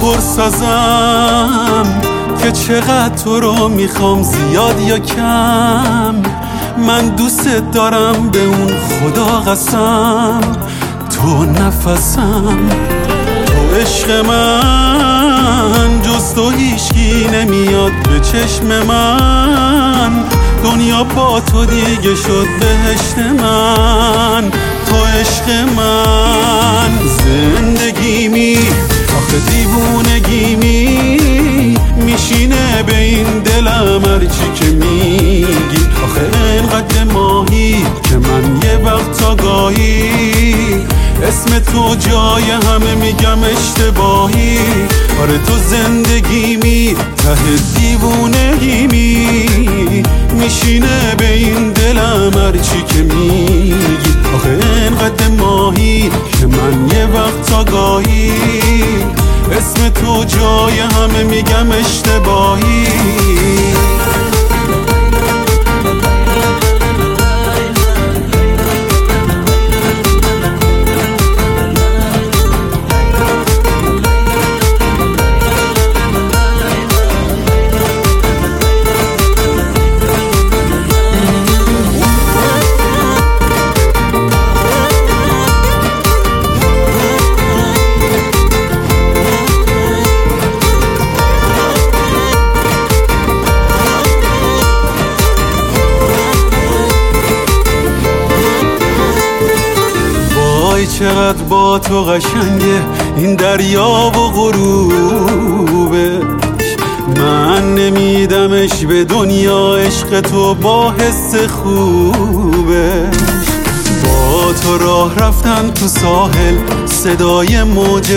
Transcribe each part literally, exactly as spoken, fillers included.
پرسازم که چقدر تو رو میخوام، زیاد یا کم. من دوست دارم به اون خدا قسم، تو نفسم، تو عشق من. جز تو هیچکی نمیاد به چشم من، دنیا با تو دیگه شد بهشت من. تو عشق من زندگیمی، آخه دیوونگیمی میشینه به این دلم هرچی که میگی. آخه انقدر ماهی که من یه وقت آگاهی اسم تو جای همه میگم اشتباهی. آره تو زندگیمی، ته دیوونگیمی میشینه به این دلم هرچی که میگی. آخه انقدر ماهی که من یه وقت آگاهی اسم تو جای همه میگم اشتباهی. چقدر با تو قشنگه این دریا و غروبش، من نمیدمش به دنیا. عشق تو با حس خوبش، با تو راه رفتن تو ساحل، صدای موج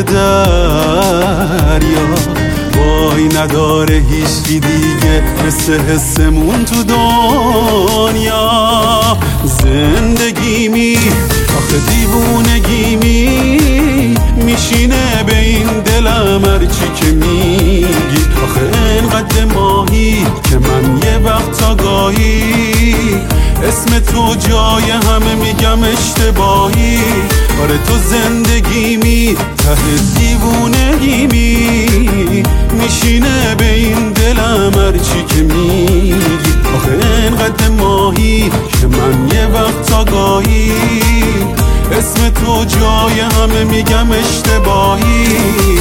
دریا، وای نداره هیچی دیگه مثل حسمون تو دنیا. زندگیمی، آخه دیوونگیمی میشینه به این دلم هرچی که میگی. آخه انقدر ماهی که من یه وقت آگاهی اسم تو جای همه میگم اشتباهی. آره تو زندگیمی، ته دیوونگیمی میشینه به این دلم هرچی که میگی. آخه انقدر ماهی که من یه وقت آگاهی اسم تو جای همه میگم اشتباهی.